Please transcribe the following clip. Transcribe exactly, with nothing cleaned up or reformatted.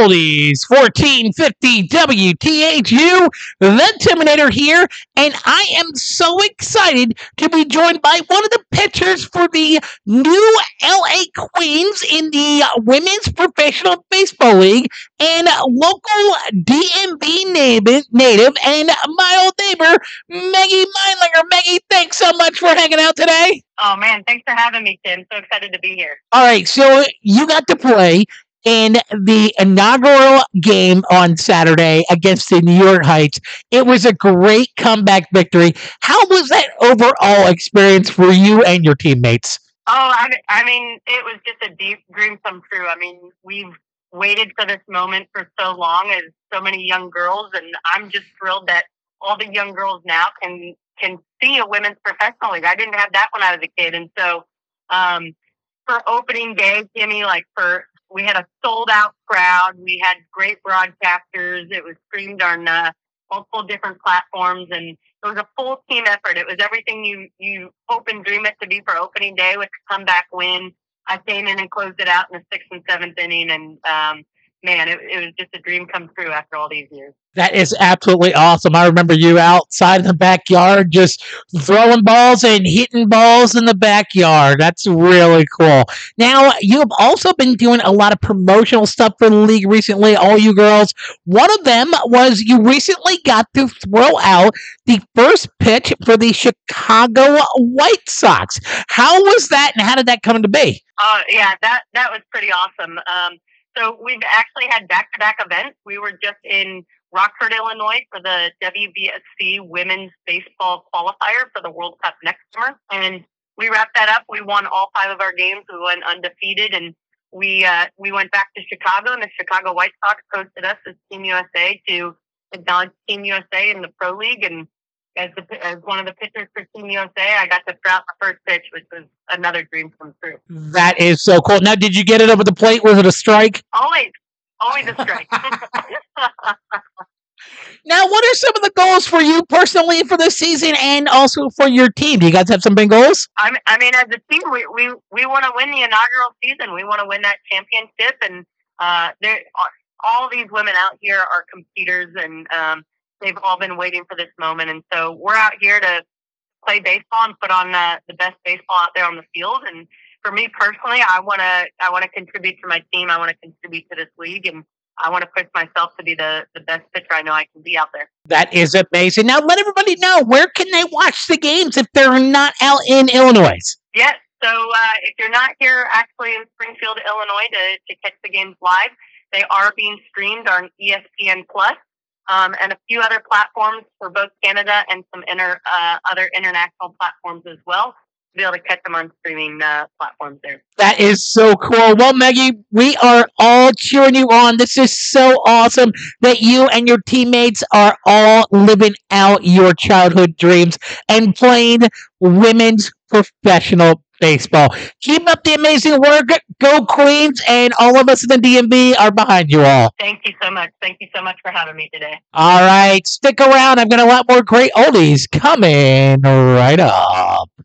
Oldies fourteen fifty W T H U, the Terminator here, and I am so excited to be joined by one of the pitchers for the new L A Queens in the Women's Professional Baseball League and local D M V native, native and my old neighbor, Maggie Meindlinger. Maggie, thanks so much for hanging out today. Oh, man, thanks for having me, Tim. So excited to be here. All right, so you got to play in the inaugural game on Saturday against the New York Heights. It was a great comeback victory. How was that overall experience for you and your teammates? Oh, I, I mean, it was just a deep dream come true. I mean, we've waited for this moment for so long as so many young girls, and I'm just thrilled that all the young girls now can can see a women's professional league. I didn't have that when I was a kid, and so um, for opening day, Kimmy, like for we had a sold out crowd. We had great broadcasters. It was streamed on uh, multiple different platforms, and it was a full team effort. It was everything you you hope and dream it to be for opening day with a comeback win. I came in and closed it out in the sixth and seventh inning, and um, man, it, it was just a dream come true after all these years. That is absolutely awesome. I remember you outside in the backyard just throwing balls and hitting balls in the backyard. That's really cool. Now, you have also been doing a lot of promotional stuff for the league recently, all you girls. One of them was you recently got to throw out the first pitch for the Chicago White Sox. How was that, and how did that come to be? Uh, yeah, that, that was pretty awesome. Um, so we've actually had back-to-back events. We were just in Rockford, Illinois for the W B S C Women's Baseball Qualifier for the World Cup next summer. And we wrapped that up. We won all five of our games. We went undefeated, and we uh, we went back to Chicago, and the Chicago White Sox hosted us as Team U S A to acknowledge Team U S A in the Pro League. And as the, as one of the pitchers for Team U S A, I got to throw out the first pitch, which was another dream come true. That is so cool. Now, did you get it over the plate? Was it a strike? Always. Always a strike. Now, what are some of the goals for you personally for this season and also for your team? Do you guys have some big goals? I mean, I mean as a team, we, we, we want to win the inaugural season. We want to win that championship. And uh, all these women out here are competitors, and um, they've all been waiting for this moment. And so we're out here to play baseball and put on uh, the best baseball out there on the field. And for me personally, I want to I want to contribute to my team. I want to contribute to this league, and I want to push myself to be the, the best pitcher I know I can be out there. That is amazing. Now, let everybody know, where can they watch the games if they're not out in Illinois? Yes. So uh, if you're not here actually in Springfield, Illinois to, to catch the games live, they are being streamed on E S P N Plus um, and a few other platforms for both Canada and some inter, uh, other international platforms as well. Be able to catch them on streaming uh, platforms there. That is so cool. Well, Maggie, we are all cheering you on. This is so awesome that you and your teammates are all living out your childhood dreams and playing women's professional baseball. Keep up the amazing work. Go Queens, and all of us in the D M V are behind you all. Thank you so much. Thank you so much for having me today. All right. Stick around. I've got a lot more great oldies coming right up.